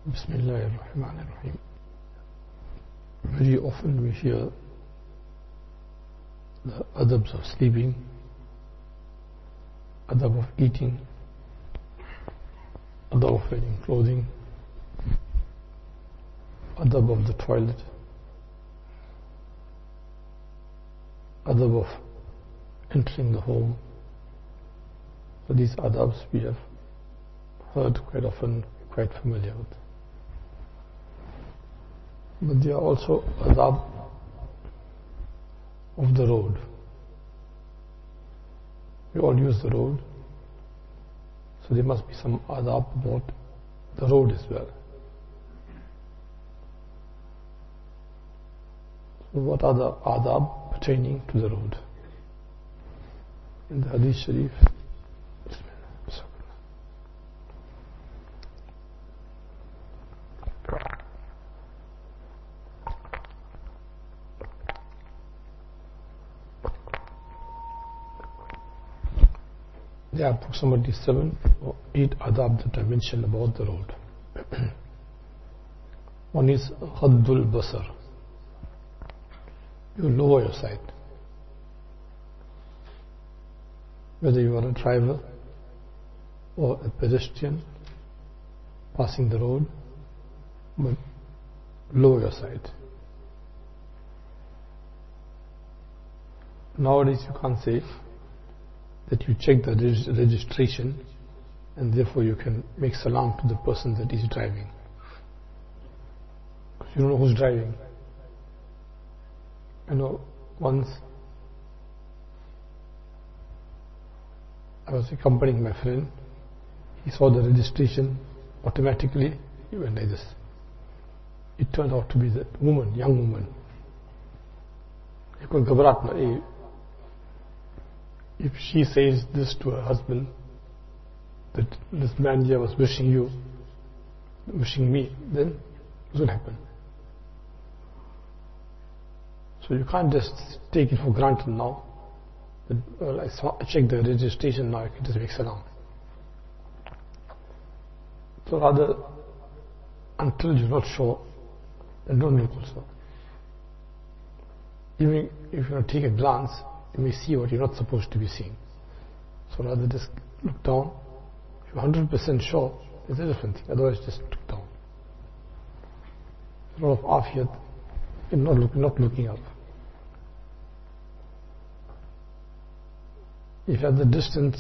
Bismillah ar-Rahman ar-Rahim. Very often we hear the adabs of sleeping, adab of eating, adab of wearing clothing, adab of the toilet, adab of entering the home. So these adabs we have heard quite often, quite familiar with. But there are also adab of the road. We all use the road, so there must be some adab about the road as well. So what are the adab pertaining to the road? In the Hadith Sharif, there are approximately 7 or 8 adab that I mentioned about the road. One is Ghaddul Basar. You lower your sight. Whether you are a driver or a pedestrian passing the road, but lower your sight. Nowadays you can't say that you check the registration and therefore you can make salam to the person that is driving, because you don't know who's driving. You know, once I was accompanying my friend, he saw the registration automatically, he went like this. It turned out to be that woman, young woman. He could ghabrat. If she says this to her husband, that this man here was wishing me, then what will happen? So you can't just take it for granted now that, well, I checked the registration, now I can just make salam. So rather, until you're not sure, then don't make also. Even if you take a glance, you may see what you're not supposed to be seeing. So rather just look down. If you're 100% sure, it's a different thing. Otherwise just look down. There's a lot of afiyat in not looking up. If at the distance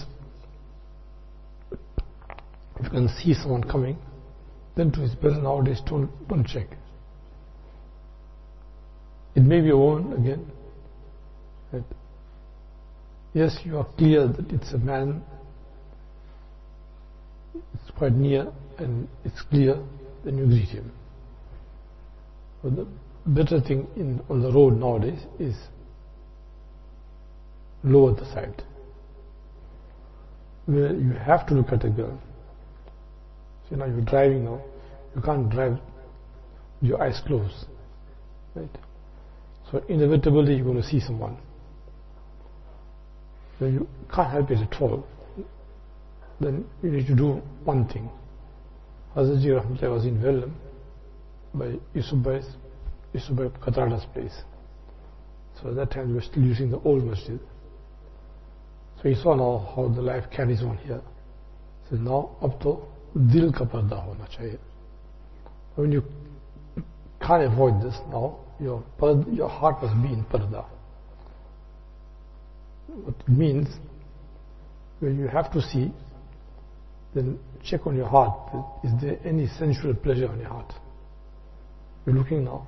if you can see someone coming, then to his better nowadays don't check. It may be a woman again. Right? Yes, you are clear that it's a man, it's quite near and it's clear, then you greet him. But the better thing on the road nowadays is lower the sight. Where you have to look at a girl. So now you're driving now, you can't drive with your eyes closed. Right? So inevitably you're going to see someone. So you can't help it at all. Then you need to do one thing. Hazrat Ji Rahmatullah was in Vellum by Yusuf Bhai Katrada's place. So at that time we were still using the old masjid. So he saw now how the life carries on here. So now up to dil ka parda hona chahiye. When you can't avoid this now, your heart must be in parda. What it means, when you have to see, then check on your heart. Is there any sensual pleasure on your heart? You're looking now.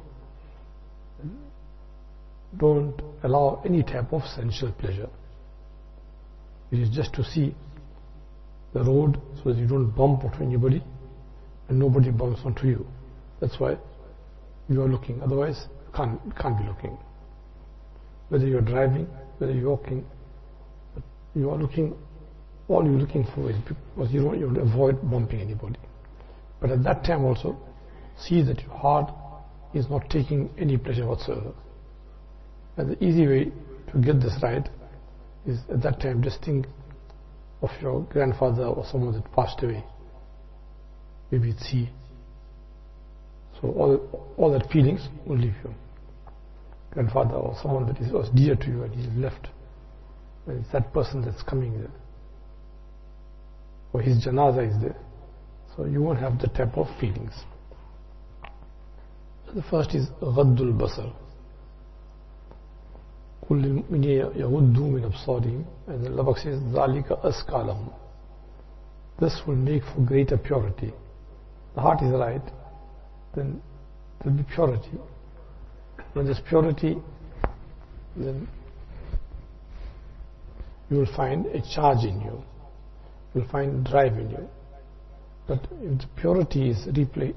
Don't allow any type of sensual pleasure. It is just to see the road so that you don't bump onto anybody and nobody bumps onto you. That's why you are looking. Otherwise, you can't be looking. Whether you're driving, whether you're walking, you are looking. All you're looking for is because you want to avoid bumping anybody. But at that time also, see that your heart is not taking any pleasure whatsoever. And the easy way to get this right is at that time just think of your grandfather or someone that passed away. Maybe it's he, So all that feelings will leave you. Grandfather or someone that was dear to you and he's left. And it's that person that's coming there. Or his janaza is there. So you won't have the type of feelings. The first is Ghaddul Basar. كل المؤمنين يغضوا من أبصارهم, and Allah says ذَلِكَ أَزْكَى لَهُمْ. This will make for greater purity. The heart is right, then there will be purity. When there's purity, then you will find a charge in you. You will find drive in you. But if the purity is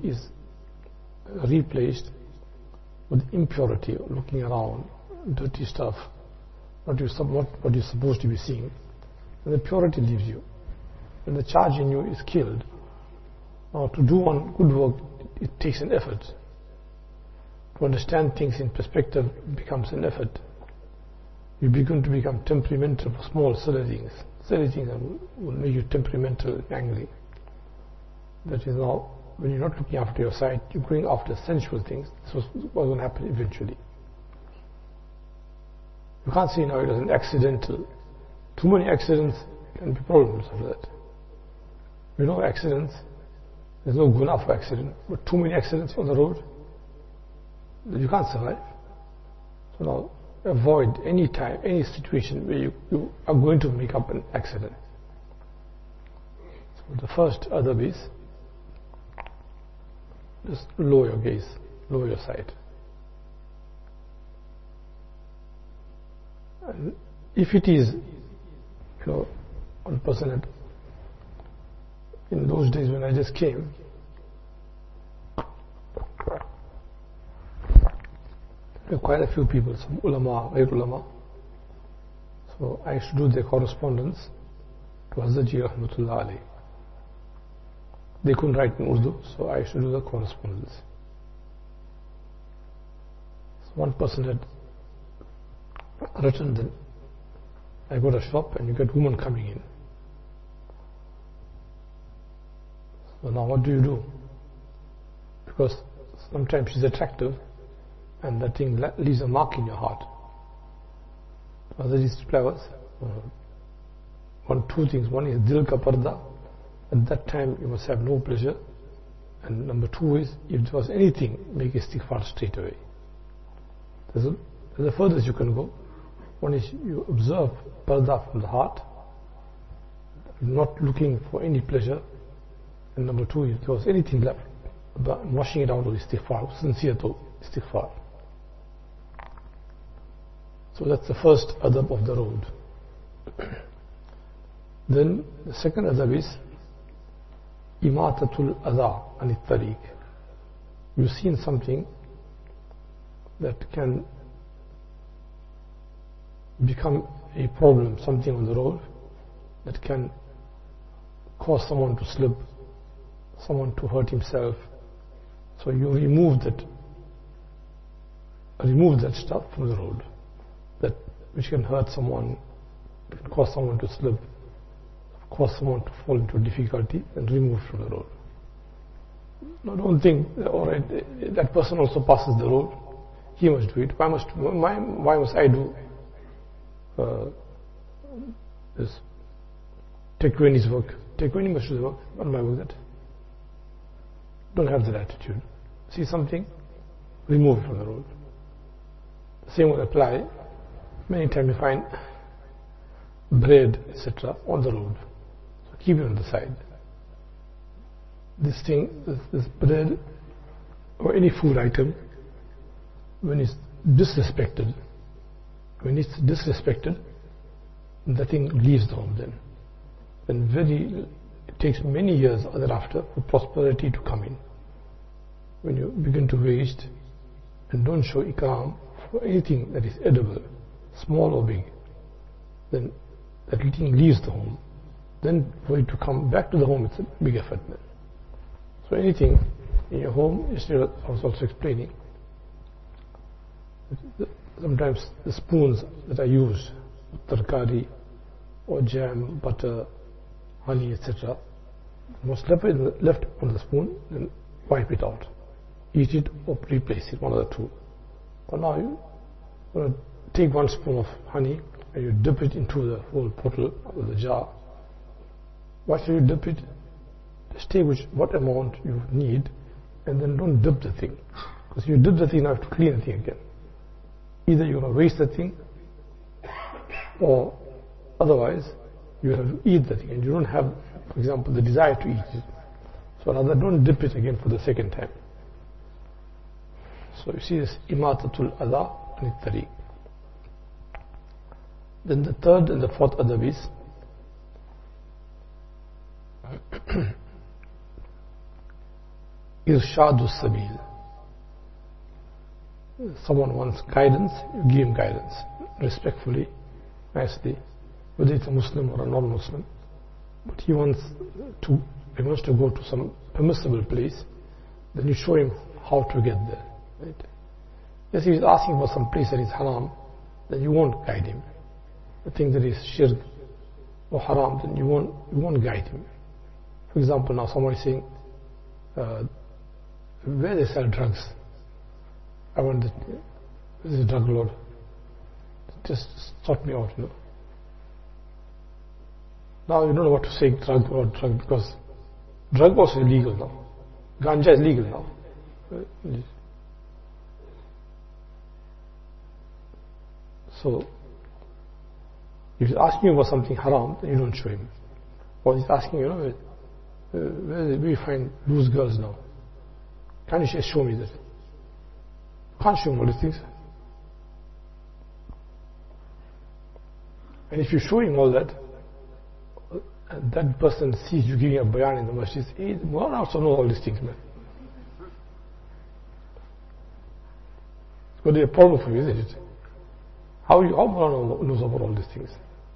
replaced with impurity, looking around, dirty stuff, what you're supposed to be seeing, then the purity leaves you. When the charge in you is killed, or to do one good work, it takes an effort. To understand things in perspective becomes an effort. You begin to become temperamental for small, silly things. Silly things will make you temperamental and angry. That is now, when you're not looking after your sight, you're going after sensual things. This was going to happen eventually. You can't say now it was an accidental. Too many accidents can be problems after that. You know accidents, there's no guna for accident, but too many accidents on the road, you can't survive. So now avoid any time, any situation where you are going to make up an accident. So the first adab is just lower your gaze, lower your sight. And if it is, one person had, in those days when I just came, there were quite a few people, some ulama, great ulama. So I used to do their correspondence to Hazrat Ji Rahmatullah Alayhi. They couldn't write in Urdu, so I used to do the correspondence. So one person had written that I got a shop and you get woman coming in. So now what do you do? Because sometimes she's attractive and that thing leaves a mark in your heart. Other these flowers, two things. One is dil ka parda. At that time you must have no pleasure. And number two is, if there was anything, make istighfar straight away. There's the furthest you can go. One is you observe parda from the heart, not looking for any pleasure. And number two, if there was anything left, washing it out with istighfar, sincere to istighfar. So that's the first adab of the road. Then the second adab is imatatul adha anit tariq. You've seen something that can become a problem, something on the road that can cause someone to slip, someone to hurt himself. So you remove that stuff from the road, that which can hurt someone, can cause someone to slip, cause someone to fall into difficulty, and remove from the road. Now don't think, alright, that person also passes the road, he must do it. Why must I do this? Tekveni's work. Tekveni must do the work, not my work. That. Don't have that attitude. See something, remove it from the road. The same will apply. Many times you find bread, etc., on the road. So keep it on the side. This thing, this bread or any food item, when it's disrespected, the thing leaves the home then. It takes many years thereafter for prosperity to come in. When you begin to waste and don't show ikram for anything that is edible, small or big, then that thing leaves the home. Then for it to come back to the home, it's a big effort then. So anything in your home, yesterday I was also explaining, sometimes the spoons that I use, tarkari or jam, butter, honey, etc., must left on the spoon and wipe it out. eat it or replace it, one of the two. But now you want to take 1 spoon of honey and you dip it into the whole bottle or the jar. Why should you dip it? Just take what amount you need and then don't dip the thing. Because if you dip the thing, you have to clean the thing again. Either you're going to waste the thing or otherwise you have to eat the thing and you don't have, for example, the desire to eat it. So rather don't dip it again for the second time. So you see this imatatul adha and tariq. Then the third and the fourth adab is irshadus sabil. Someone wants guidance, you give him guidance respectfully, nicely, whether it's a Muslim or a non-Muslim. But he wants to go to some permissible place, then you show him how to get there. Right? If he is asking for some place that is haram, then you won't guide him. The thing that is shirk or haram, then you won't guide him. For example, now somebody is saying, where they sell drugs, I want this is a drug lord. Just sort me out, Now you don't know what to say, drug or drug, because drug also is legal now. Ganja is legal now. So, if he's asking you for something haram, then you don't show him. Or he's asking, where do we find loose girls now? Can you just show me that? Can't show him all these things. And if you show him all that, and that person sees you giving a bayan in the masjid, he will also know all these things, man. It's going to be a problem for you, isn't it? How Mulana knows about all these things?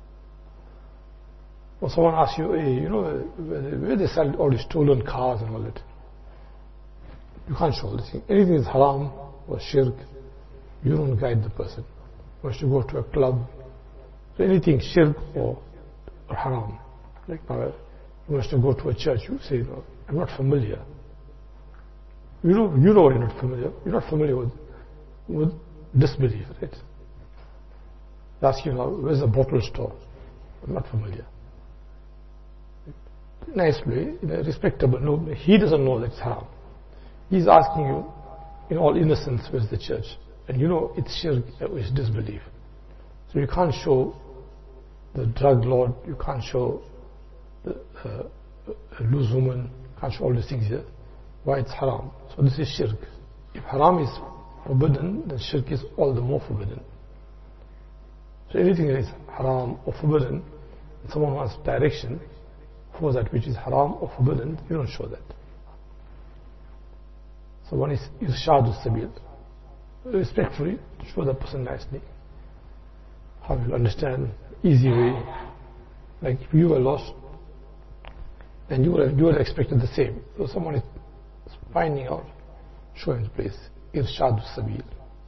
Or someone asks you, hey, where they sell all these stolen cars and all that. You can't show all these things. Anything is haram or shirk, you don't guide the person. Once you go to a club, so anything shirk or haram. Like now, you must go to a church, you say, no, I'm not familiar. You know you're not familiar. You're not familiar with disbelief, right? They ask you now, where's the bottle store? I'm not familiar. Nicely, in a respectable, no, he doesn't know that it's haram. He's asking you, in all innocence, where's the church? And it's shirk, it's disbelief. So you can't show the drug lord, you can't show the loose woman, can't show all these things here. Why it's haram? So this is shirk. If haram is forbidden, then shirk is all the more forbidden. So anything that is haram or forbidden, if someone wants direction for that which is haram or forbidden, you don't show that. So one is irshadus sabil, respectfully, to show the person nicely, how you understand, easy way. Like if you were lost, then you would have expected the same. So someone is finding out, show him the place, irshadus sabil.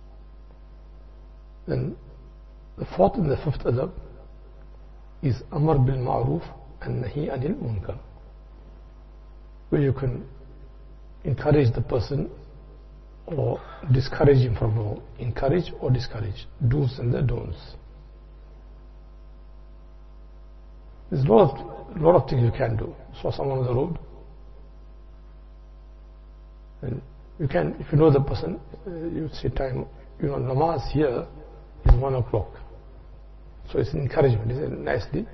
Then the fourth and the fifth adab is amar bil ma'ruf and nahi anil munkar, where you can encourage the person or discourage him from wrong. Encourage or discourage, do's and the don'ts. There's a lot of things you can do. Saw someone on the road, and you can, if you know the person, you say time, namaz here is 1 o'clock. So it's an encouragement, isn't it? Nicely.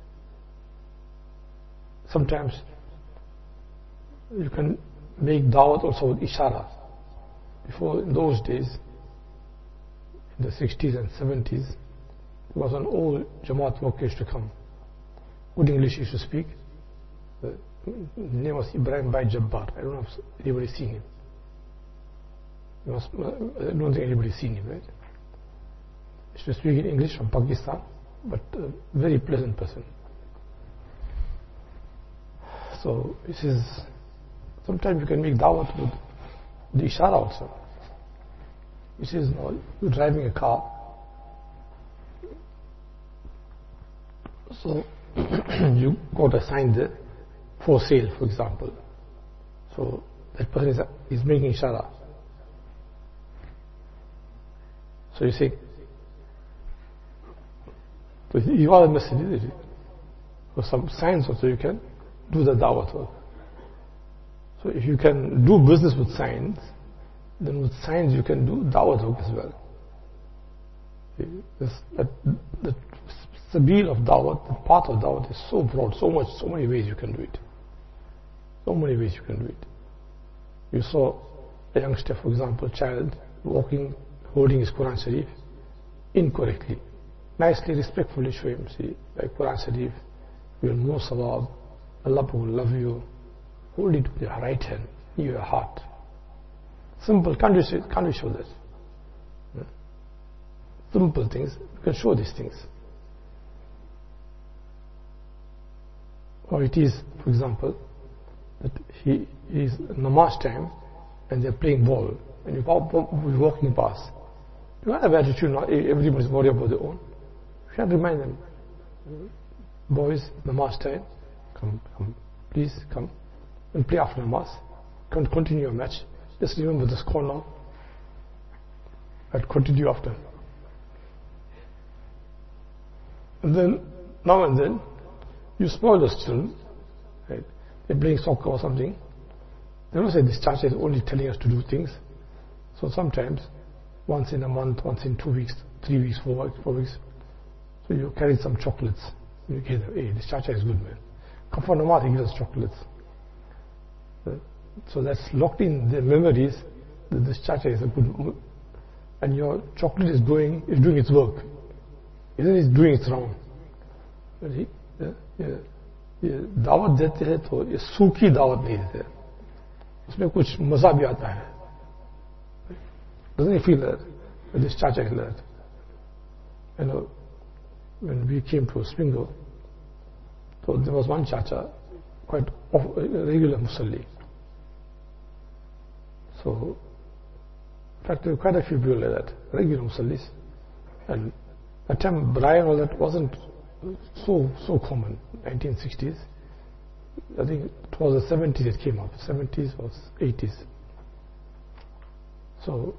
Sometimes you can make da'wat also with ishara. Before, in those days, in the 60s and 70s, there was an old Jamaat worker used to come. Good English used to speak. The name was Ibrahim Bhai Jabbar. I don't know if anybody's seen him. I don't think anybody's seen him, right? He used to speak in English from Pakistan, but a very pleasant person. So this is, sometimes you can make da'wat with the ishara also. This is, you're driving a car. So you got a sign there, for sale, for example. So that person is making ishara. So you say, so you are a message, or some signs also you can do the da'wat work. So if you can do business with signs, then with signs you can do da'wat work as well. The sabil of da'wat, the path of da'wat is so broad, so many ways you can do it. So many ways you can do it. You saw a youngster, for example, child walking, holding his Quran Sharif incorrectly. Nicely, respectfully show him, see, like Quran Sharif, you will know sawab, Allah will love you. Hold it with your right hand, in your heart. Simple, can't you show that? Simple things, you can show these things. Or it is, for example, that he is namaz time and they're playing ball and you're walking past. You can't have attitude, not everybody's worried about their own. You can't remind them, boys, namaz time, come, please come and play after namaz. Can't continue your match. Just remember the score now. I'll continue after. And then, now and then, you spoil the children, right? They're playing soccer or something. They don't say this church is only telling us to do things. So sometimes, once in a month, once in 2 weeks, 3 weeks, 4 weeks, so you carry some chocolates. You give them, hey, this church is good, man. Come for namaz, he gives us chocolates. So that's locked in their memories that this church is a good, and your chocolate is doing its work. Isn't it doing its round? दावत देते हैं तो ये सूखी दावत नहीं देते, उसमें कुछ मजा भी आता है. Doesn't he feel that? This chacha is that. You know, when we came to Springle, so there was one chacha, quite a regular musalli. So, in fact, there were quite a few people like that, regular musallis. And at the time, Braille and all that wasn't so common, 1960s. I think it was the 70s it came up, 70s or 80s. So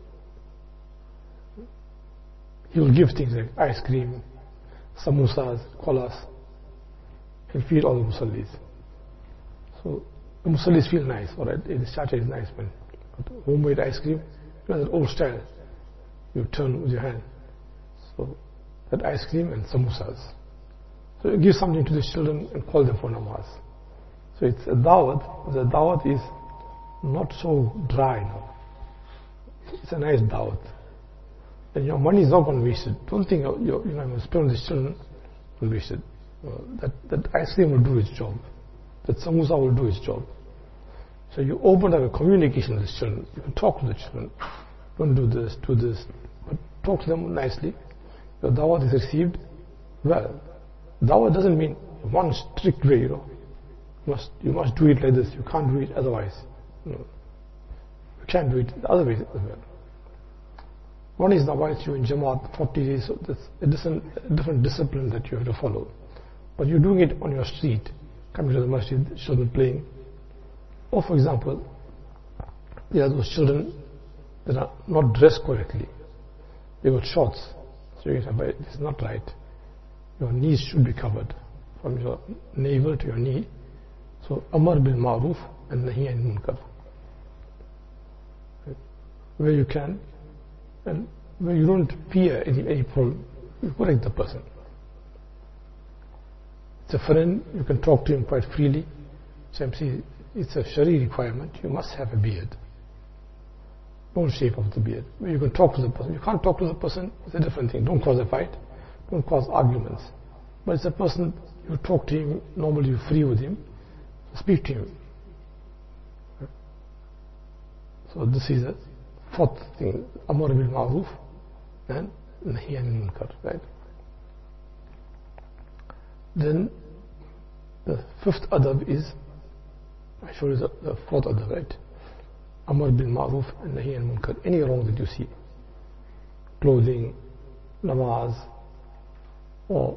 he will give things like ice cream, samosas, colas, and feed all the musallis. So the musallis feel nice, alright, this chacha is nice, man. But homemade ice cream, you know, that old style, you turn with your hand. So that ice cream and samosas. So you give something to the children and call them for namaz. So it's a dawat, but the dawat is not so dry now. It's a nice dawat. And your money is not going to be wasted. Don't think you spend on the children will be wasted. That ice cream will do its job. That samosa will do its job. So you open up a communication with the children. You can talk to the children. Don't do this, do this. But talk to them nicely. Your dawat is received well. Dawah doesn't mean one strict way, you know. You must do it like this. You can't do it otherwise. No. You can't do it the other way as well. One is nawaitu you in Jamaat 40 days. So that's a different discipline that you have to follow. But you're doing it on your street, coming to the masjid, children playing. Or for example, there are those children that are not dressed correctly. They got shorts. So you can say, but it's not right. Your knees should be covered from your navel to your knee. So Amar bil Ma'ruf and Nahi anil Munkar. Where you can, and where you don't fear any problem, you correct the person. It's a friend, you can talk to him quite freely. So see, it's a Shari requirement, you must have a beard. Don't shave off the beard. Where you can talk to the person. You can't talk to the person, it's a different thing. Don't cause a fight. Don't cause arguments. But it's a person, you talk to him, normally you're free with him, speak to him. So this is the fourth thing, Amar bil Ma'ruf and Nahi anil Munkar, right? Then the fifth adab is, I showed you the fourth adab, right? Amar bil Ma'ruf and Nahi anil Munkar. Any wrong that you see, clothing, namaz, or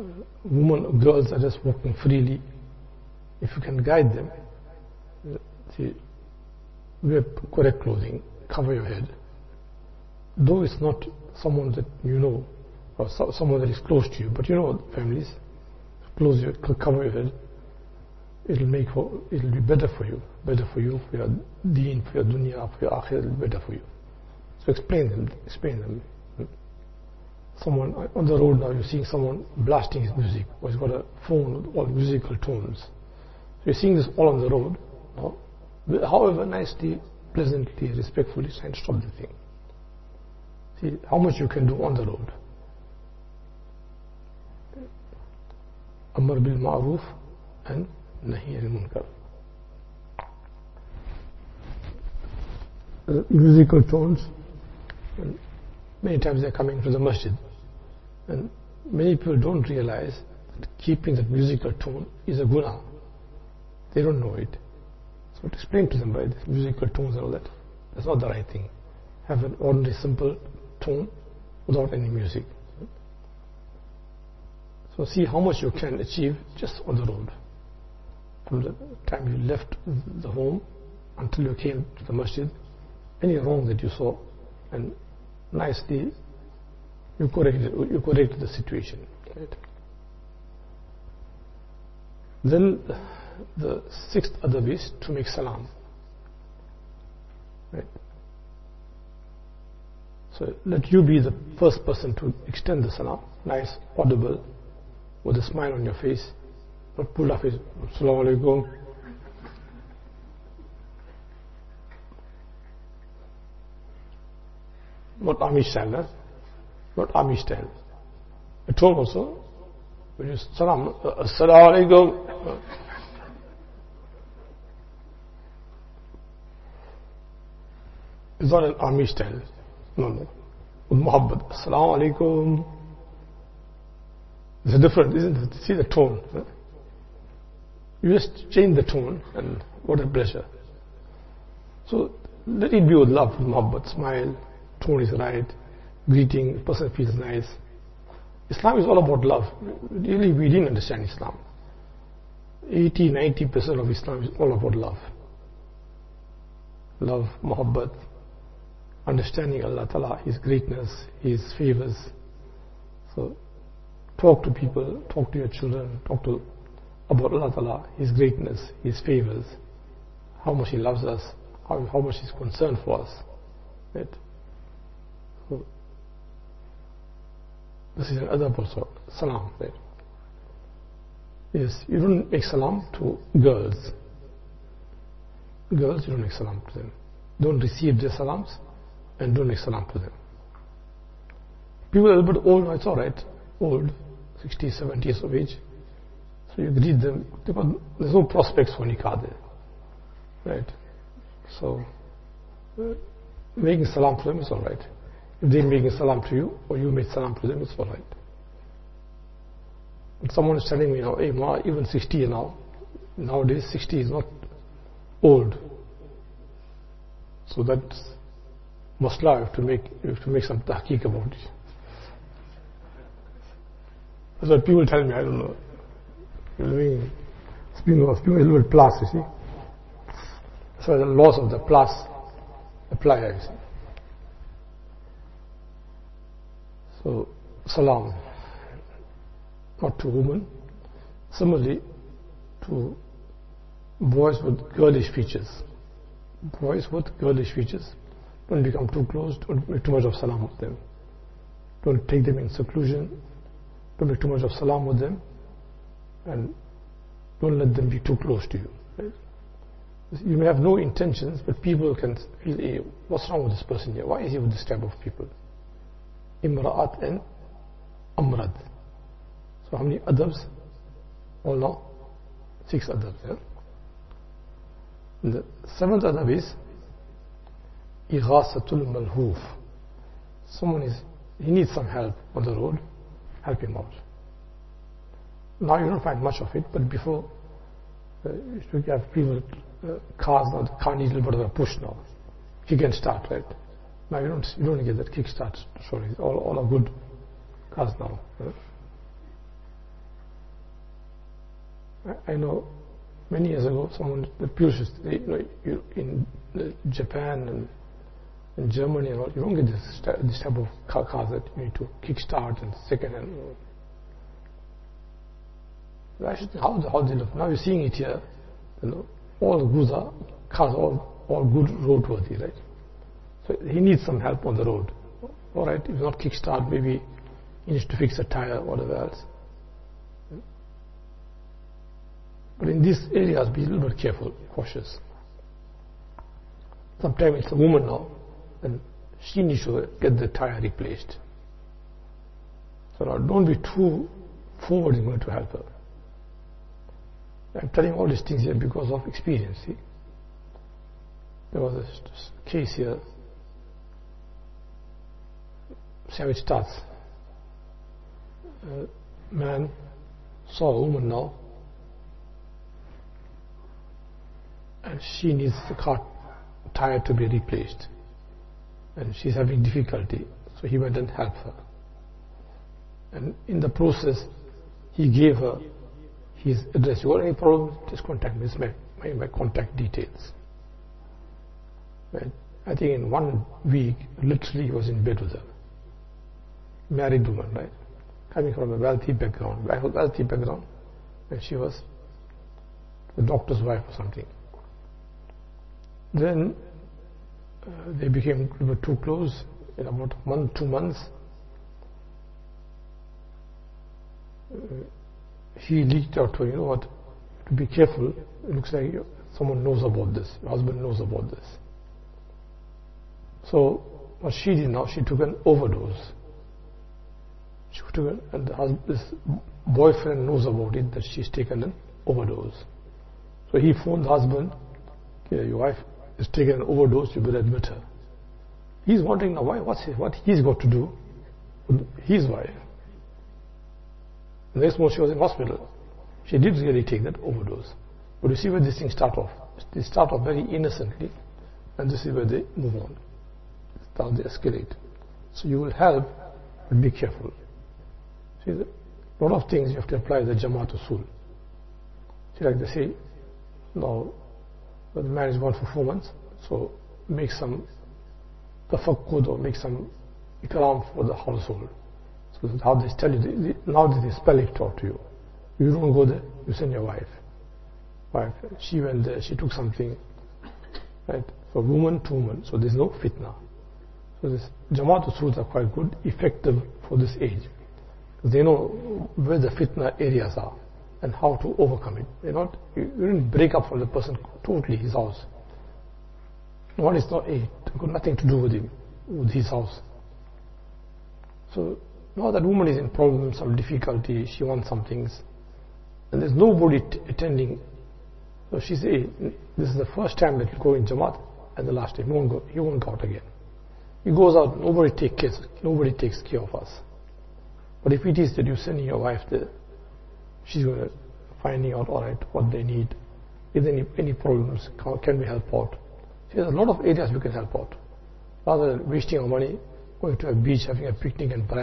women, girls are just walking freely. If you can guide them, See, wear correct clothing, cover your head. Though it's not someone that you know, or someone that is close to you, but you know families, cover your head. It'll be better for you, for your deen, for your dunya, for your akhirah. It'll be better for you. So explain them. Someone on the road now, you're seeing someone blasting his music, or he's got a phone with all musical tones. So you're seeing this all on the road. No? However, nicely, pleasantly, respectfully, try and stop the thing. See how much you can do on the road. Amr bil ma'roof and nahi anil munkar. Musical tones, and many times they're coming to the masjid, and many people don't realize that keeping that musical tone is a guna. They don't know it. So to explain to them by the musical tones and all that, that's not the right thing. Have an ordinary simple tone without any music. So see how much you can achieve just on the road. From the time you left the home until you came to the masjid, any wrong that you saw, and nicely you corrected the situation. Right? Then the sixth adab is to make salam. Right? So let you be the first person to extend the salam, nice, audible, with a smile on your face, not pull off his Assalamu alaikum. Not army style, huh? Not army style. At home also, when you salam, Assalamu alaikum. It's not an army style. No. With muhabbat. Assalamu alaikum. It's different, isn't it? See the tone. Huh? You just change the tone, and what a pleasure. So let it be with love, with muhabbat, smile, tone is right, greeting, the person feels nice. Islam is all about love. Really, we didn't understand Islam. 80-90% of Islam is all about love. Love, muhabbat, understanding Allah Ta'ala, His greatness, His favors. So talk to people, talk to your children, talk to about Allah Ta'ala, His greatness, His favors, how much He loves us, how much He's concerned for us. Right? So this is another also, salam. Right? Yes, you don't make salam to girls. Girls, you don't make salam to them. Don't receive their salams and don't make salam to them. People are a little bit old, it's alright, old, 60, 70 years of age. So you greet them, there's no prospects for nikah there. Right? So, making salam to them is alright. If they're making salam to you, or you make salam to them, it's alright. But someone is telling me now, hey, ma, even 60 now, nowadays 60 is not old. So that's masla, you have to make some tahqiq about it. That's what people tell me, I don't know. Speaking of a little bit plus, you see. So the laws of the plus apply, you see. So, salam, not to women. Similarly, to boys with girlish features. Boys with girlish features. Don't become too close, don't make too much of salam with them. Don't take them in seclusion. Don't make too much of salam with them. And don't let them be too close to you. Right? You may have no intentions, but people can feel, hey, what's wrong with this person here? Why is he with this type of people? Imra'at and amrad. So how many adabs? All now? 6 adabs. Yeah? And the 7th adab is Ighasatul malhoof. He needs some help on the road, help him out. Now you don't find much of it, but before you have people, cars now, the car needs a little bit of a push now. He can start, right? Now you don't get that kickstart. Sorry, all are good cars now. Right? I know Many years ago, someone, the purists, in Japan and in Germany and all, you don't get this type of cars that you need to kickstart and second hand. Actually, how they look. Now you're seeing it here. All the goods are cars, all good roadworthy, right? So he needs some help on the road. All right, if not kickstart, maybe he needs to fix a tire, whatever else. But in these areas, be a little bit careful, cautious. Sometimes it's a woman now, and she needs to get the tire replaced. So now don't be too forward in going to help her. I'm telling all these things here because of experience. See? There was a case here. See how it starts. A man saw a woman now, and she needs the car tire to be replaced, and she's having difficulty, so he went and helped her. And in the process, he gave her his address. You got any problem? Just contact me. This is my contact details. Right? I think in 1 week, literally, he was in bed with her. Married woman, right? Coming from a wealthy background, and she was the doctor's wife or something. Then they became too close. In about a month, 2 months, he leaked out to her, you know what, to be careful, it looks like someone knows about this, your husband knows about this. So what she did now, she took an overdose. And this boyfriend knows about it, that she's taken an overdose. So he phoned the husband, okay, your wife has taken an overdose, you better admit her. He's wondering now, what he's got to do with his wife. The next month she was in hospital. She did really take that overdose. But you see where these things start off. They start off very innocently, and this is where they move on. That's how they escalate. So you will help, but be careful. See, a lot of things you have to apply the Jamaat Usul. See, like they say, now the man is gone for 4 months, so make some tafakkud or make some ikram for the household. So that's how they tell you. Now they spell it out to you. You don't go there, you send your wife. She went there, she took something, right? So woman to woman, so there's no fitna. So this Jamaat Usuls are quite good, effective for this age. They know where the fitna areas are and how to overcome it. You didn't break up from the person totally, his house. One is not it got nothing to do with him, with his house. So now that woman is in problems, some difficulty, she wants some things, and there's nobody attending. So she says, hey, this is the first time that you go in Jamaat and the last time. He won't go out again. He goes out, nobody takes care of us. But if it is that you're sending your wife there, she's going to finding out, all right, what they need. If there any problems, can we help out? See, there's a lot of areas we can help out. Rather than wasting our money, going to a beach, having a picnic and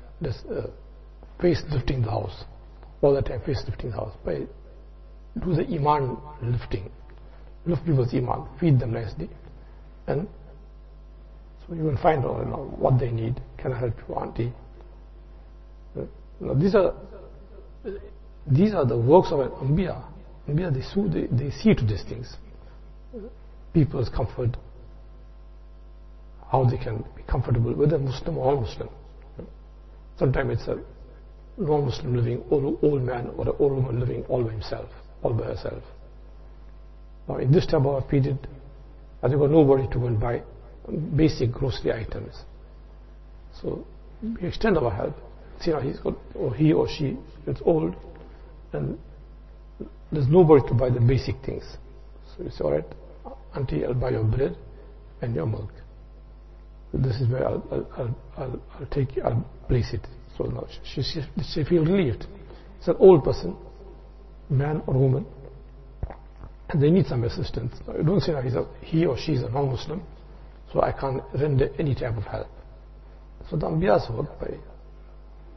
face lifting the house. All the time, face lifting the house. Do the Iman lifting. Lift people's Iman. Feed them nicely. And so you will find out what they need. Can I help you, auntie? Now, these are the works of an Anbiya. Anbiya, they see to these things. People's comfort, how they can be comfortable, whether Muslim or non-Muslim. Sometimes it's a non-Muslim living, old man or an old woman living all by himself, all by herself. Now in this type of a period, as you got nobody to go and buy basic grocery items. So we extend our help. See now he's got, or he or she is old, and there's nobody to buy the basic things. So you say, all right, auntie, I'll buy your bread and your milk. So this is where I'll place it. So now she feels relieved. It's an old person, man or woman, and they need some assistance. Now, you don't say now he or she is a non-Muslim, so I can't render any type of help. So the Anbiya's work by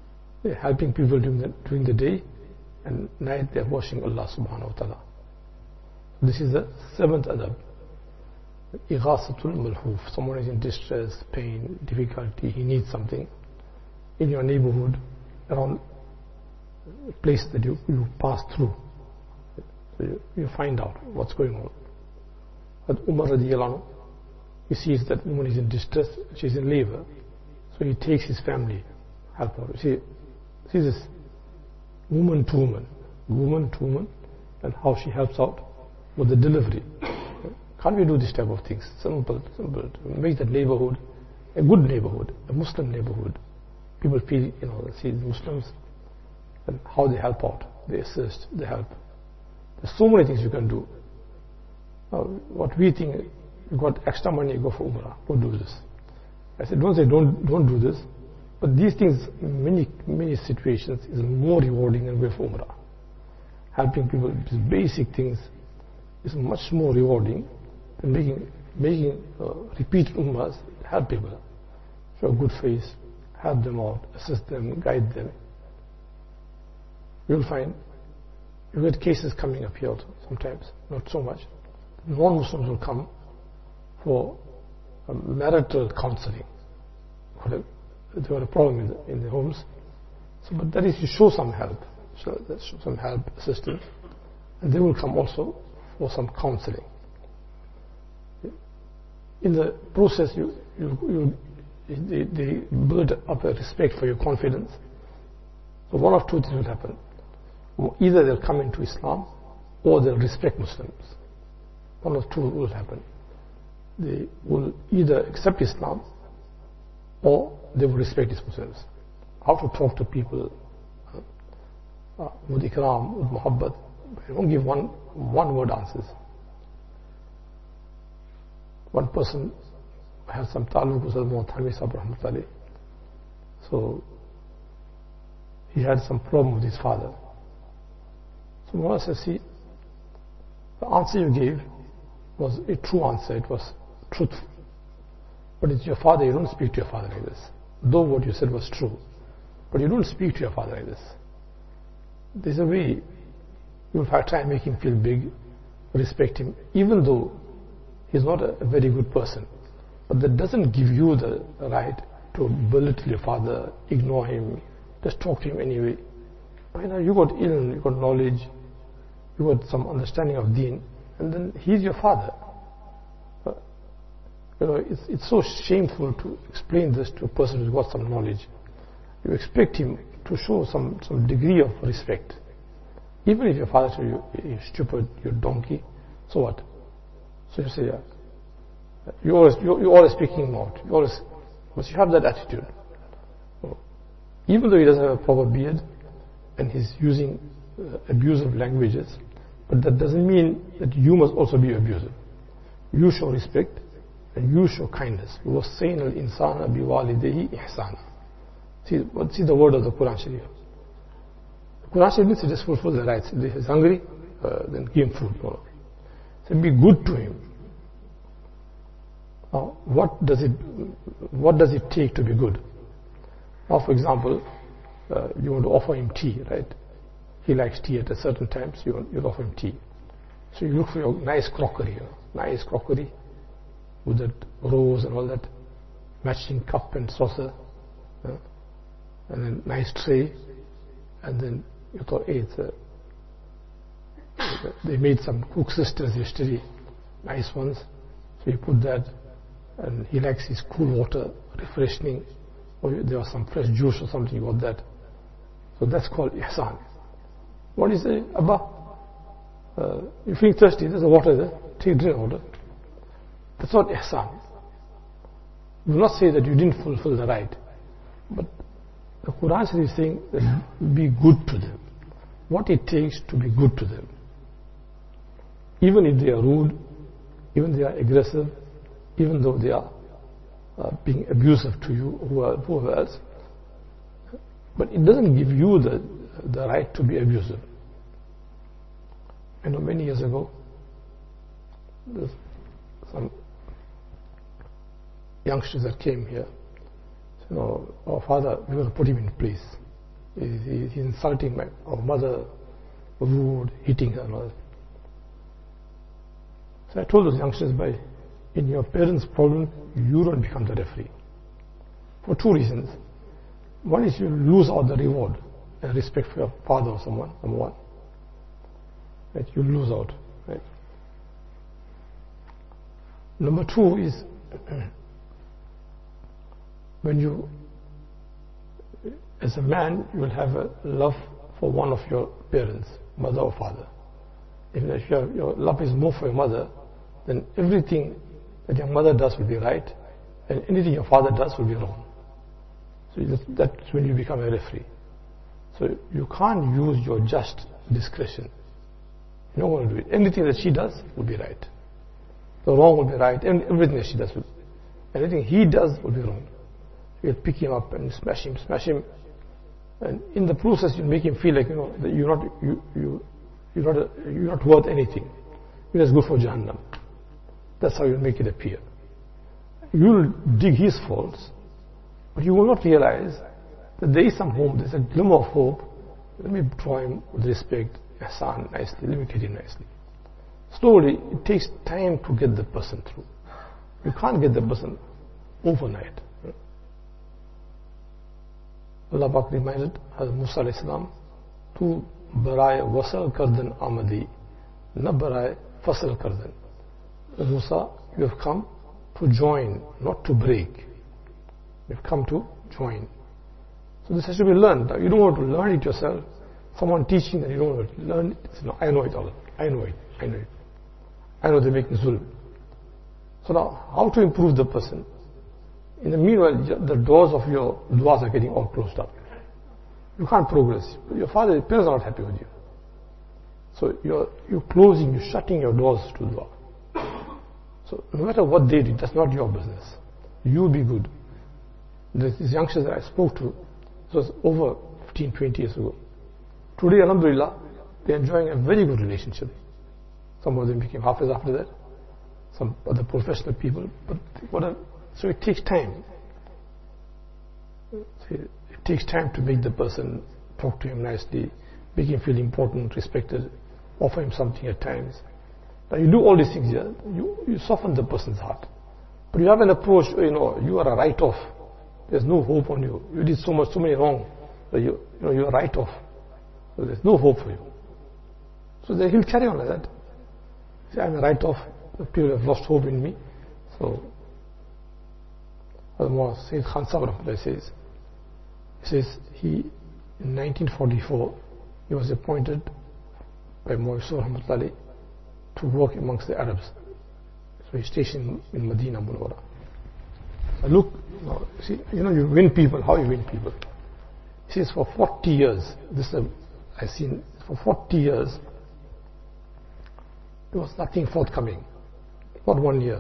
helping people during the day, and night they're worshiping Allah subhanahu wa ta'ala. This is the seventh adab. Ighasatul malhoof. Someone is in distress, pain, difficulty, he needs something. In your neighborhood, around a place that you pass through, so you find out what's going on. But Umar radiallahu anhu, he sees that woman is in distress, she's in labor, so he takes his family, help her. See this, woman to woman, and how she helps out with the delivery. Can't we do this type of things? Simple, to make that neighborhood a good neighborhood, a Muslim neighborhood. People feel, see the Muslims and how they help out, they assist, they help. There's so many things you can do. What we think, you got extra money, go for Umrah, don't do this. I said, don't do this. But these things, many situations, is more rewarding than going for Umrah. Helping people with these basic things is much more rewarding than making repeated Umrahs. Help people, show a good face, help them out, assist them, guide them. You'll find you get cases coming up here sometimes, not so much. Non-Muslims will come for marital counseling. They have a problem in the homes. So, but that is to show some help, assistance, and they will come also for some counseling. In the process, they build up a respect for your confidence. So one of two things will happen. Either they'll come into Islam or they'll respect Muslims. One of two will happen. They will either accept Islam or they will respect these Muslims. How to talk to people with ikram, with muhabbat. I won't give one word answers. One person has some ta'alluq with Muhammad Hamid Sahib rahmatullahi. So he had some problem with his father. So Mullah says, see, the answer you gave was a true answer, it was truthful. But it's your father, you don't speak to your father like this. Though what you said was true, but you don't speak to your father like this. There's a way you will try and make him feel big, respect him, even though he's not a very good person. But that doesn't give you the right to belittle your father, ignore him, just talk to him anyway. But you got ilm, you got knowledge, you got some understanding of deen, and then he's your father. It's so shameful to explain this to a person who's got some knowledge. You expect him to show some degree of respect. Even if your father says you're stupid, you're donkey, so what? So you say, yeah, you're always speaking him out. But you have that attitude. Even though he doesn't have a proper beard and he's using abusive languages, but that doesn't mean that you must also be abusive. You show respect and you show kindness. وَوَصَّيْنَا الْإِنسَانَ بِوَالِدَيْهِ إِحْسَانًا. See the word of the Quran Sharif. The Quran Sharif means just fulfill the rights. If he's hungry, then give him food. So be good to him. Now, what does it take to be good? Now, for example, you want to offer him tea, right? He likes tea at a certain time, so you offer him tea. So you look for your nice crockery, with that rose and all that, matching cup and saucer, and then nice tray, and then you thought, hey, they made some cook sisters yesterday, nice ones, so you put that, and he likes his cool water, refreshing, or there was some fresh juice or something, you got that. So that's called ihsan. What do you say? Abba, you feel thirsty, there's a water there, take drink water. That's not ihsan. Do not say that you didn't fulfill the right. But the Quran is saying that be good to them. What it takes to be good to them. Even if they are rude, even if they are aggressive, even though they are being abusive to you, whoever else, but it doesn't give you the right to be abusive. Many years ago, there's some youngsters that came here. So, our father, we will put him in place. He's insulting our mother, rude, hitting her mother. So I told those youngsters, in your parents' problem, you don't become the referee. For two reasons. One is you lose out the reward and respect for your father or someone, number one. Right? You lose out. Right? Number two is when you, as a man, you will have a love for one of your parents, mother or father. If your love is more for your mother, then everything that your mother does will be right, and anything your father does will be wrong. So that's when you become a referee. So you can't use your just discretion. You're not going to do it. Anything that she does will be right. The wrong will be right, and everything that she does will. Anything he does will be wrong. You'll pick him up and smash him, and in the process you make him feel like that you're not worth anything. You're just good for Jahannam. That's how you make it appear. You'll dig his faults, but you will not realize that there is some hope, there's a glimmer of hope. Let me draw him with respect, ihsan, nicely, let me treat him nicely. Slowly, it takes time to get the person through. You can't get the person overnight. Allah Pak reminded Hazrat Musa alayhi salam, Tu baraye wasal kardan amadi, na baraye fasal kardan. Musa, you have come to join, not to break. You have come to join. So this has to be learned. You don't want to learn it yourself. Someone teaching that you don't want to learn it. No, I know it all. I know they're making zulm. So now, how to improve the person? In the meanwhile, the doors of your du'as are getting all closed up. You can't progress. Your parents are not happy with you. So you're closing, you're shutting your doors to dua. So no matter what they do, that's not your business. You be good. These youngsters that I spoke to, it was over 15, 20 years ago. Today, alhamdulillah, they're enjoying a very good relationship. Some of them became hafiz after that. Some other professional people. So it takes time. It takes time to make the person, talk to him nicely, make him feel important, respected, offer him something at times. Now you do all these things here, you soften the person's heart. But you have an approach, you are a write-off. There's no hope on you. You did so many wrong. You're a write-off. So there's no hope for you. So then he'll carry on like that. See, I'm a write-off. People have lost hope in me. So Sayyid Khan Sabr says, in 1944, he was appointed by Moisur Rahmatullah to work amongst the Arabs. So he's stationed in Medina Munawwara. So look, see, you win people. How you win people? He says for 40 years, I've seen, for 40 years, there was nothing forthcoming. Not 1 year.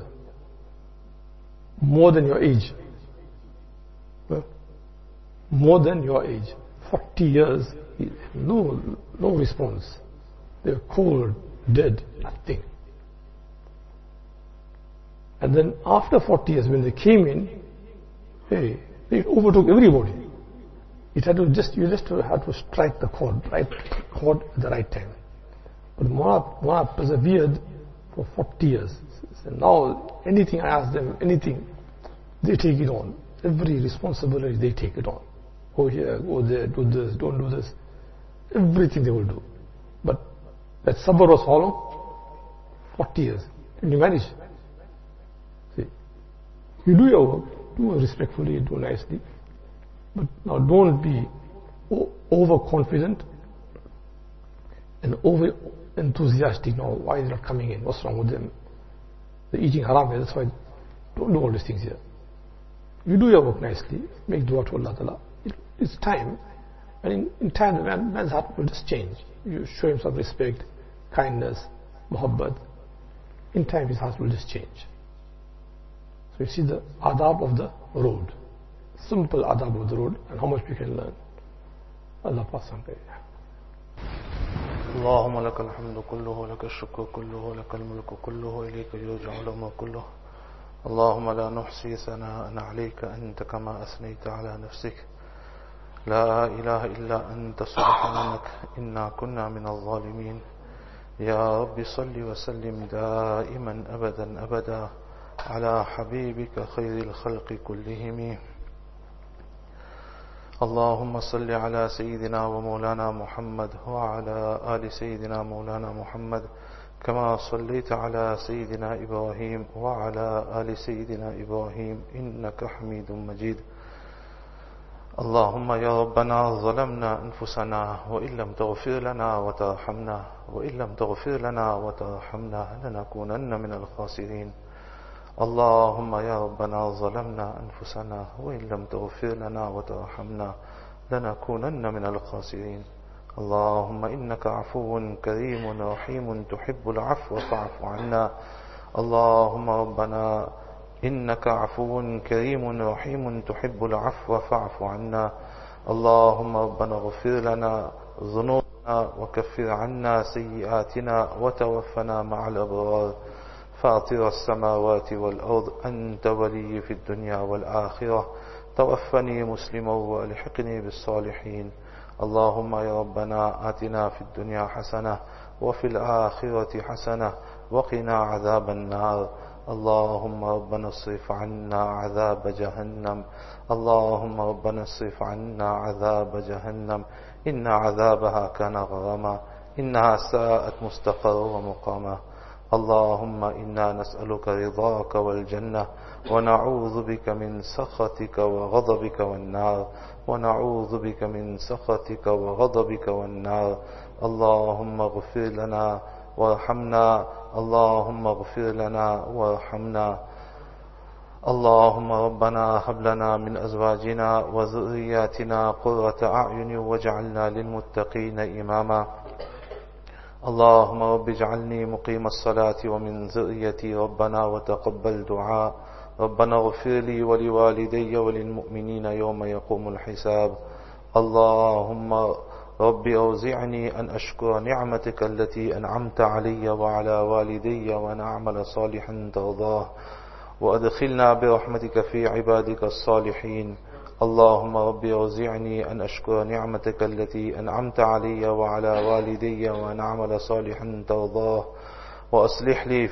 More than your age. More than your age. 40 years, no response. They were cold, dead, nothing. And then after 40 years, when they came in, they overtook everybody. You just had to strike the chord at the right time. But Mullah persevered for 40 years. And now anything I ask them, anything, they take it on. Every responsibility, they take it on. Go here, go there, do this, don't do this. Everything they will do. But that sabr was how long? 40 years. Can you manage? See, you do your work, do it respectfully, do nicely. But now don't be overconfident and over enthusiastic. Now, why is it not coming in? What's wrong with them? They're eating haram. That's why. Don't do all these things here. You do your work nicely. Make dua to Allah Ta'ala. It's time. And in time, the man's heart will just change. You show him some respect, kindness, muhabbat. In time, his heart will just change. So you see the adab of the road. Simple adab of the road, and how much we can learn. Allah pass on. اللهم لك الحمد كله ولك الشكر كله ولك الملك كله وإليك يرجع الأمر كله اللهم لا نحصي ثناء عليك أنت كما أثنيت على نفسك لا إله إلا أنت سبحانك إنا كنا من الظالمين يا رب صل وسلم دائما أبدا أبدا على حبيبك خير الخلق كلهم. اللهم صل على سيدنا ومولانا محمد وعلى آل سيدنا مولانا محمد كما صليت على سيدنا إبراهيم وعلى آل سيدنا إبراهيم إنك حميد مجيد. اللهم يا ربنا ظلمنا أنفسنا وإن لم تغفر لنا وترحمنا لنكونن من الخاسرين. اللهم يا ربنا ظلمنا أنفسنا وإن لم تغفر لنا وترحمنا لنكونن من الخاسرين. اللهم إنك عفو كريم رحيم تحب العفو فاعف عنا. اللهم ربنا إنك عفو كريم رحيم تحب العفو فاعف عنا. اللهم ربنا اغفر لنا ذنوبنا وكفر عنا سيئاتنا وتوفنا مع الأبرار. فاطر السماوات والأرض أنت ولي في الدنيا والآخرة، توفني مسلما والحقني بالصالحين. اللهم يا ربنا آتنا في الدنيا حسنة وفي الآخرة حسنة وقنا عذاب النار. اللهم ربنا اصرف عنا عذاب جهنم. اللهم ربنا اصرف عنا عذاب جهنم إن عذابها كان غراما إنها ساءت مستقرا ومقاما. اللهم إنا نسألك رضاك والجنة ونعوذ بك من سخطك وغضبك والنار. اللهم اغفر لنا وارحمنا. اللهم ربنا هب لنا من أزواجنا وذرياتنا قرة أعين واجعلنا للمتقين إماما. اللهم رب اجعلني مقيم الصلاة ومن ذريتي ربنا وتقبل دعاء. ربنا اغفر لي ولوالدي وللمؤمنين يوم يقوم الحساب. اللهم رب أوزعني أن أشكر نعمتك التي أنعمت علي وعلى والدي وأن أعمل صالحا ترضاه وأدخلنا برحمتك في عبادك الصالحين. اللهم رب أوزعني أن أشكر نعمتك التي أنعمت علي وعلى والدي وأن أعمل صالحا ترضاه وأصلح لي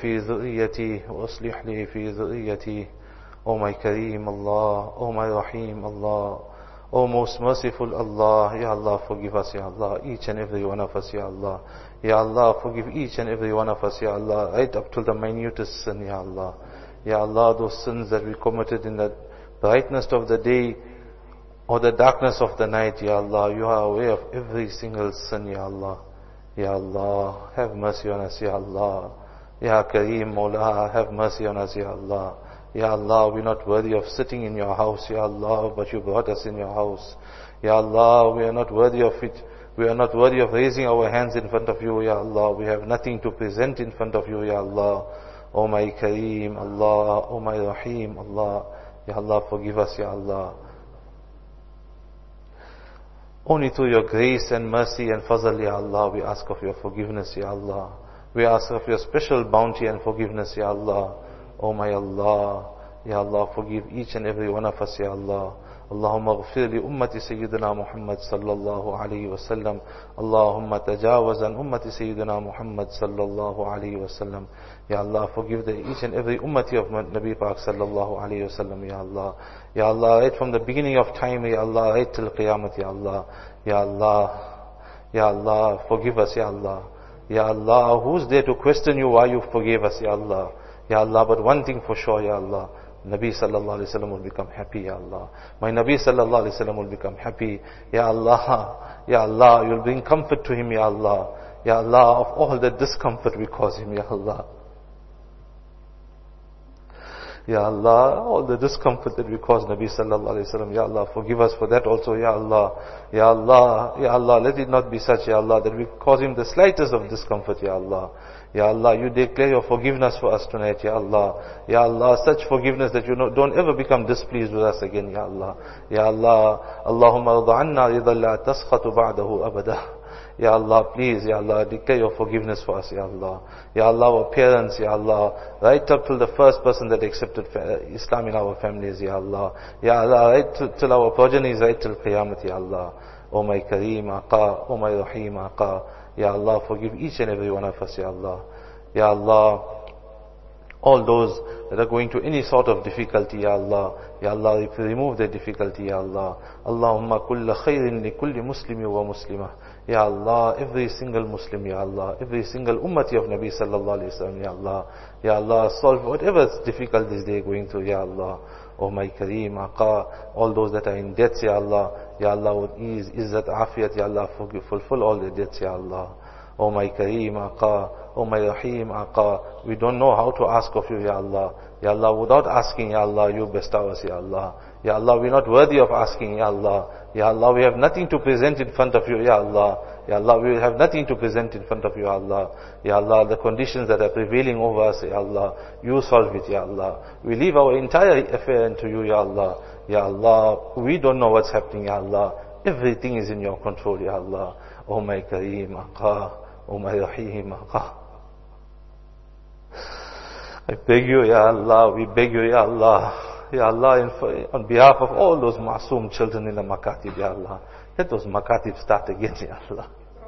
في ذريتي. O my Kareem Allah, O my Rahim Allah, O most merciful Allah, Ya Allah forgive us, Ya Allah, each and every one of us, Ya Allah. Ya Allah forgive each and every one of us, Ya Allah, right up to the minutest sin, Ya Allah. Ya Allah, those sins that we committed in the brightness of the day or the darkness of the night, Ya Allah, you are aware of every single sin, Ya Allah. Ya Allah, have mercy on us, Ya Allah. Ya Kareem Mawla, have mercy on us, Ya Allah. Ya Allah, we're not worthy of sitting in your house, Ya Allah, but you brought us in your house. Ya Allah, we are not worthy of it. We are not worthy of raising our hands in front of you, Ya Allah. We have nothing to present in front of you, Ya Allah. O my Kareem Allah, O my Rahim Allah, Ya Allah forgive us, Ya Allah. Only through your grace and mercy and fazl, Ya Allah, we ask of your forgiveness, Ya Allah. We ask of your special bounty and forgiveness, Ya Allah. O my Allah, Ya Allah, forgive each and every one of us, Ya Allah. Allahumma ghafir li ummati Sayyidina Muhammad sallallahu alayhi wa sallam. Allahumma tajawaz an ummati Sayyidina Muhammad sallallahu alayhi wa sallam. Ya Allah, forgive each and every ummati of Nabi Pak sallallahu alayhi wa sallam, Ya Allah. Ya Allah, right from the beginning of time, Ya Allah, right till Qiyamah, Ya Allah. Ya Allah, Ya Allah, forgive us, Ya Allah. Ya Allah, who's there to question you why you forgave us, Ya Allah? Ya Allah, but one thing for sure, Ya Allah, Nabi sallallahu alayhi wa sallam will become happy, Ya Allah. My Nabi sallallahu alayhi wa sallam will become happy. Ya Allah, Ya Allah, you'll bring comfort to him, Ya Allah. Ya Allah, of all the discomfort we cause him, Ya Allah. Ya Allah, all the discomfort that we cause Nabi sallallahu alayhi wa sallam, Ya Allah, forgive us for that also, Ya Allah. Ya Allah, Ya Allah, let it not be such, Ya Allah, that we cause him the slightest of discomfort, Ya Allah. Ya Allah, you declare your forgiveness for us tonight, Ya Allah. Ya Allah, such forgiveness that you don't ever become displeased with us again, Ya Allah. Ya Allah, Allahumma rida anna rida la taskhatu ba'dahu abada. Ya Allah, please, Ya Allah, declare your forgiveness for us, Ya Allah. Ya Allah, our parents, Ya Allah, right up till the first person that accepted Islam in our families, Ya Allah. Ya Allah, right till our progenies, right till Qiyamah, Ya Allah. O my Kareem Aqa, O my Rahim Aqa, Ya Allah, forgive each and every one of us, Ya Allah. Ya Allah, all those that are going through any sort of difficulty, Ya Allah. Ya Allah, if you remove the difficulty, Ya Allah. Allahumma kulla khairin li kulli muslimi wa muslimah. Ya Allah, every single Muslim, Ya Allah, every single ummati of Nabi sallallahu alayhi wa sallam, Ya Allah. Ya Allah, solve whatever difficulties they are going through, Ya Allah. Oh my Kareem, Aqa, all those that are in debts, Ya Allah. Ya Allah, with ease, izzat, afiyat, Ya Allah, fulfill all their debts, Ya Allah. Oh my Kareem, Aqa, oh my Rahim, Aqa, we don't know how to ask of you, Ya Allah. Ya Allah, without asking, Ya Allah, you bestow us, Ya Allah. Ya Allah, we're not worthy of asking, Ya Allah. Ya Allah, we have nothing to present in front of you, Ya Allah. Ya Allah, we have nothing to present in front of you, Ya Allah. Ya Allah, the conditions that are prevailing over us, Ya Allah, you solve it, Ya Allah. We leave our entire affair into you, Ya Allah. Ya Allah, we don't know what's happening, Ya Allah. Everything is in your control, Ya Allah. Oh my Kareem, Aqa, oh my Rahim, Aqa. I beg you, Ya Allah, we beg you, Ya Allah. Ya Allah, on behalf of all those masoom children in the Makatib, Ya Allah, let those Makatib start again, Ya Allah.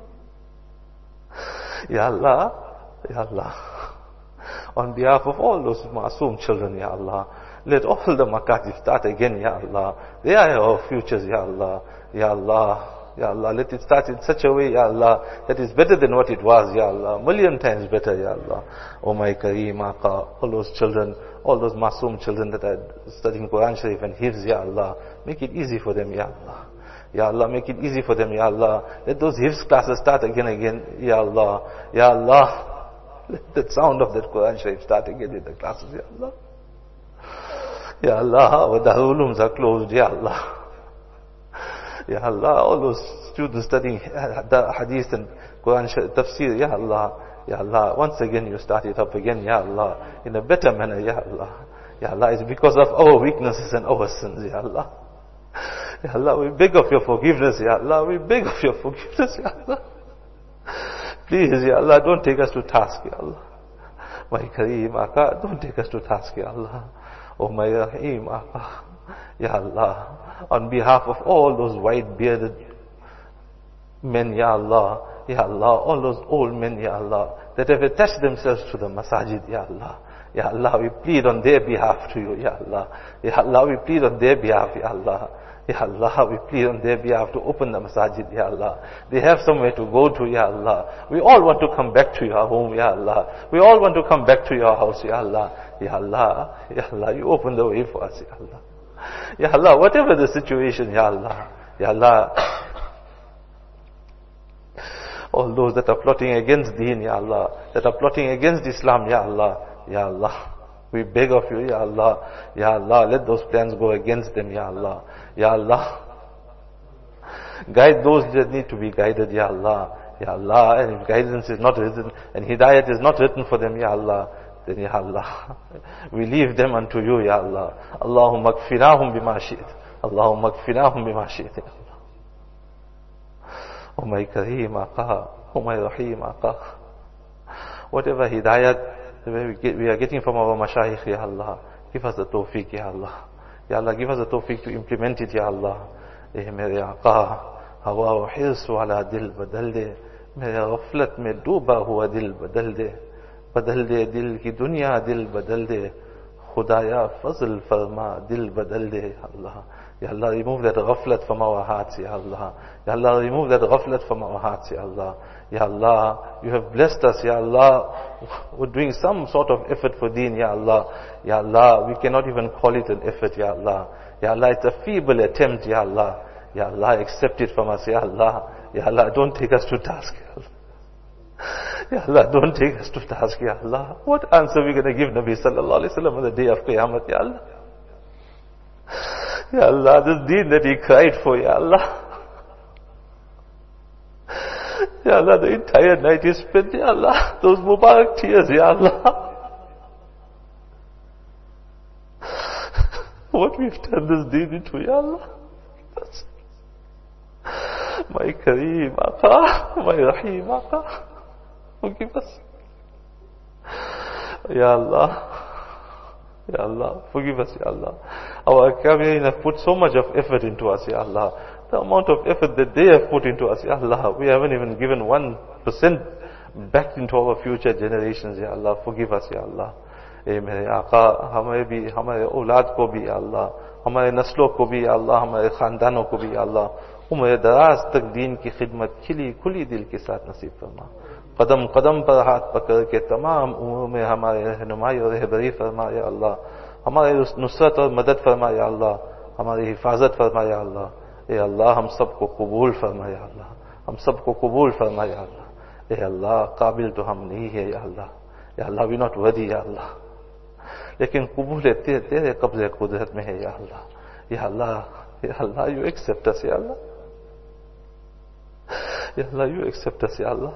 Ya Allah, Ya Allah. On behalf of all those masoom children, Ya Allah, let all the Makatib start again, Ya Allah. They are our futures, Ya Allah. Ya Allah. Ya Allah, let it start in such a way, Ya Allah, that is better than what it was, Ya Allah. Million times better, Ya Allah. Oh my Kareem, Aqa, all those children, all those masoom children that are studying Quran Sharif and Hifz, Ya Allah, make it easy for them, Ya Allah. Ya Allah, make it easy for them, Ya Allah. Let those Hifz classes start again, Ya Allah. Ya Allah, let the sound of that Quran Sharif start again in the classes, Ya Allah. Ya Allah, our Darul Ulooms are closed, Ya Allah. Ya Allah, all those students studying the Hadith and Quran Tafsir, Ya Allah. Ya Allah, once again you start it up again, Ya Allah, in a better manner, Ya Allah. Ya Allah, it's because of our weaknesses and our sins, Ya Allah. Ya Allah, we beg of your forgiveness, Ya Allah. We beg of your forgiveness, Ya Allah. Please, Ya Allah, don't take us to task, Ya Allah. My Kareem, Aqa, don't take us to task, Ya Allah. Oh my Rahim, Aqa, Ya Allah. On behalf of all those white bearded men, Ya Allah, Ya Allah, all those old men, Ya Allah, that have attached themselves to the masajid, Ya Allah. Ya Allah, we plead on their behalf to you, Ya Allah. Ya Allah, we plead on their behalf, Ya Allah. Ya Allah, we plead on their behalf to open the masajid, Ya Allah. They have somewhere to go to, Ya Allah. We all want to come back to your home, Ya Allah. We all want to come back to your house, Ya Allah. Ya Allah, Ya Allah, you open the way for us, Ya Allah. Ya Allah, whatever the situation, Ya Allah. Ya Allah, all those that are plotting against Deen, Ya Allah, that are plotting against Islam, Ya Allah, Ya Allah, we beg of you, Ya Allah, Ya Allah, let those plans go against them, Ya Allah, Ya Allah. Guide those that need to be guided, Ya Allah, Ya Allah, and if guidance is not written, and Hidayat is not written for them, Ya Allah, then Ya Allah, we leave them unto you, Ya Allah. Allahumma kfinahum bima shi'it. Allahumma kfinahum bima shi'it, Ya Allah. Oh my Kareem, Aqa, oh my Rahim, Aqa. Whatever Hidayat we are getting from our Mashayikh, Ya Allah, give us the tawfiq, Ya Allah. Ya Allah, give us the tawfiq to implement it, Ya Allah. Eh mere Aqa, hawa wa hirs wala dil badal de, mere ghaflat mein dooba hua dil badal de. بدل دے دل کی دنیا دل بدل دے خدایا فضل فرما دل بدل دے Allah. Ya Allah, remove that ghaflat from our hearts, Ya Allah. Ya Allah, remove that ghaflat from our hearts, Ya Allah. Ya Allah, you have blessed us, Ya Allah. We're doing some sort of effort for Deen, Ya Allah. Ya Allah, we cannot even call it an effort, Ya Allah. Ya Allah, it's a feeble attempt, Ya Allah. Ya Allah, accept it from us, Ya Allah. Ya Allah, don't take us to task, Ya Allah. Ya Allah, don't take us to task, Ya Allah. What answer are we going to give Nabi sallallahu alayhi wa sallam on the day of Qiyamah, Ya Allah? Ya Allah, this deen that he cried for, Ya Allah. Ya Allah, the entire night he spent, Ya Allah. Those Mubarak tears, Ya Allah. What we've turned this deen into, Ya Allah. My Kareem, Aqa, my Rahim, Aqa. Forgive us. Ya Allah. Ya Allah, forgive us, Ya Allah. Our Akabirin have put so much of effort into us, Ya Allah. The amount of effort that they have put into us, Ya Allah, we haven't even given 1% back into our future generations, Ya Allah. Forgive us, Ya Allah. ए मेरे आका, हमें भी, हमारे औलाद को भी, या अल्लाह, हमारे नस्लों को भी, या अल्लाह, हमारे खानदानों को भी, या अल्लाह, उम्र दराज तक दीन की खिदमत खिली खुली दिल के साथ नसीब फरमा। कदम कदम पर हाथ पकड़ के तमाम उम्र में हमारे रहनुमाई और रहबरी फरमा, या अल्लाह, हमारे नुसरत और मदद फरमा, या अल्लाह, हमारी हिफाजत फरमा, या अल्लाह। ए अल्लाह, हम सबको कबूल फरमा, या अल्लाह, हम सबको कबूल फरमा, या अल्लाह। ए अल्लाह, काबिल तो हम नहीं है, या अल्लाह, या अल्लाह, वी नॉट वर्दी, या अल्लाह, लेकिन कबूल तेरे कब्जे कुदरत में है, या अल्लाह। या अल्लाह, या अल्लाह, यू एक्सेप्ट अस, या अल्लाह, या अल्लाह, यू एक्सेप्ट अस, या अल्लाह।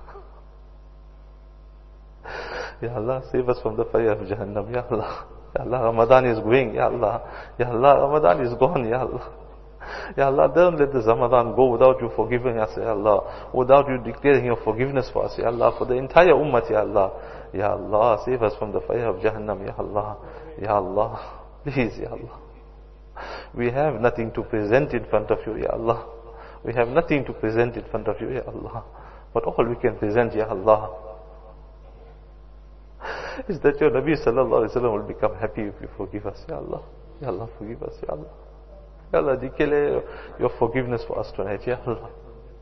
Ya Allah, save us from the fire of Jahannam, Ya Allah. Ya Allah, Ramadan is going, Ya Allah. Ya Allah, Ramadan is gone, Ya Allah. Ya Allah, don't let this Ramadan go without you forgiving us, Ya Allah. Without you declaring your forgiveness for us, Ya Allah. For the entire ummah, Ya Allah. Ya Allah, save us from the fire of Jahannam, Ya Allah. Ya Allah, please, Ya Allah. We have nothing to present in front of you, Ya Allah. We have nothing to present in front of you, Ya Allah. But all we can present, Ya Allah, is that your Nabi sallallahu alaihi wasallam will become happy if you forgive us, Ya Allah. Ya Allah, forgive us, Ya Allah. Ya Allah, declare your forgiveness for us tonight, Ya Allah.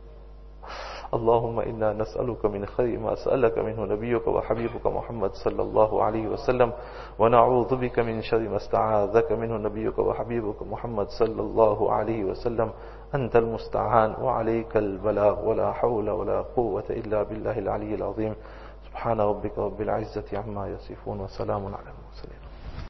اللهم إنا نسألك من خير ما سألك منه نبيك وحبيبك محمد صلى الله عليه وسلم ونعوذ بك من شر ما استعاذك منه نبيك وحبيبك محمد صلى الله عليه وسلم أنت المستعان وعليك البلاغ ولا حول ولا قوة إلا بالله العلي العظيم سبحان ربك رب العزة عما يصفون وسلام على